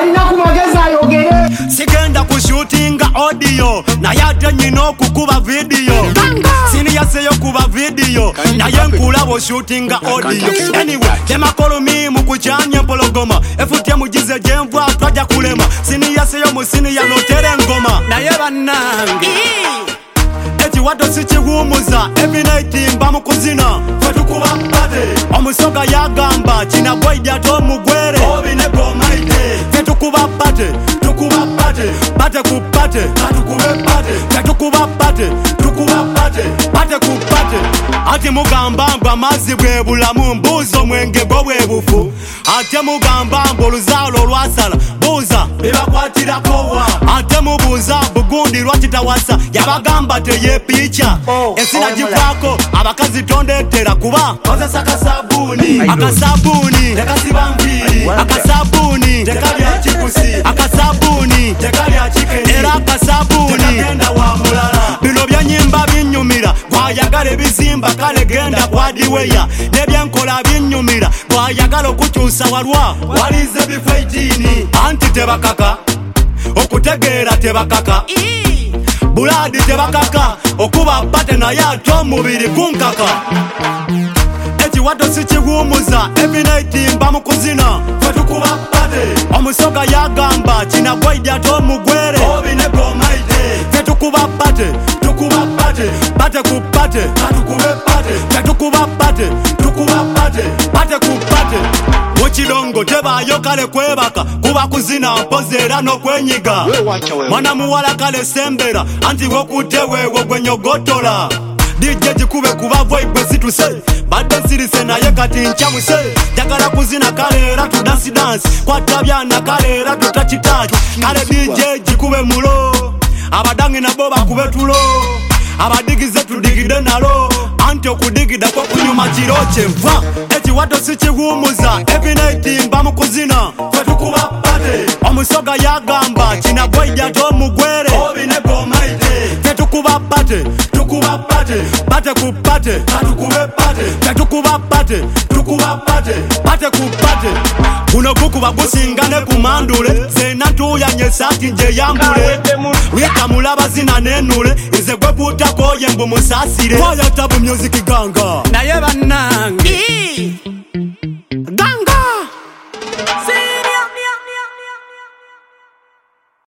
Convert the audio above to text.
alina ku magezi ayogere. Sigenda ku shootinga audio naye ate nyina okukuba video. Siniyaseyo kuba video naye nkulaba shootinga audio. Anyway them call me mukuchanye mpologoma efutye mugize jenvwa twaja kulema. Siniyaseyo musini ya notere ngoma naye bannange ekiwato sikiwumuza every night mba mukuzina ffe tukuba pate. Omusoga yagamba kina gwaija tomugwere obinego maite. Ffe tukuba pate tukuba pate pate ku pate katukube pate. Ffe tukuba pate tukuba pate pate ku pate. Ati mugamba mbu amazzi bwe bulamu mbuuza omwenge gwo bwe bufu. Ate mugamba mbu oluzaalo olwasala buuza bebakwatirako wa. Ate mubuuza bugundi lwakitawasa yabagamba teyepiica. Esina gifaako abakazi tondetera kuba kozesa akasabuuni. Akasabuuni tekasiba nviiri. Akasabuuni tekalya kikusi. Akasabuuni tekalya kikeri. Era akasabuuni tekagenda wa mulala. Bino byanyimba binyumira gwayagala ebizimba kale genda kwadiweya. Nebyenkola binyumira gwayagala okukyusa walwa walize bifeitini. Anti tebakaka okutegeera tebakaka. Buladi tebakaka okuba pate naye ate omubiri gunkaka. Ekiwato sikiwumuza every night mba mukuzina ffe tukuba pate. Omusoga yagamba kina gwaija tomugwere obinego maite. Ffe tukuba pate tukuba pate pate ku pate katukube pate. Ffe tukuba pate tukuba pate pate ku pate. Mukidongo tebaayo kale kwebaka kuba kuzina mpozi era n'okwenyiga. Mwana muwala kale sembera anti wokutte weewo gwenyogotola. DJ gikube kuba voice situse badde sirise naye kati nkyamuse. Jagala kuzina kale era tudansi dansi kwata byana kale era tutakitaki. Kale DJ gikube mulo abadangi nabo bakube tulo abadigize tudigide nalo. Anti okudigida kwa kunyuma kiro kyenva. Ekiwato sikiwumuza every night mba mukuzina ffe tukuba pate. Omusoga yagamba kina gwaija tomugwere obinego maite. Ffe tukuba pate tukuba pate pate ku pate katukube pate. Ffe tukuba pate tukuba pate pate ku pate. Guno gukuba gusingane ku mandule zena tuyanye sati nje yambule. Wika mulaba zina nenule ize gwe kutako ye mbu musasire. Fire Tabu Music ganga naye bannange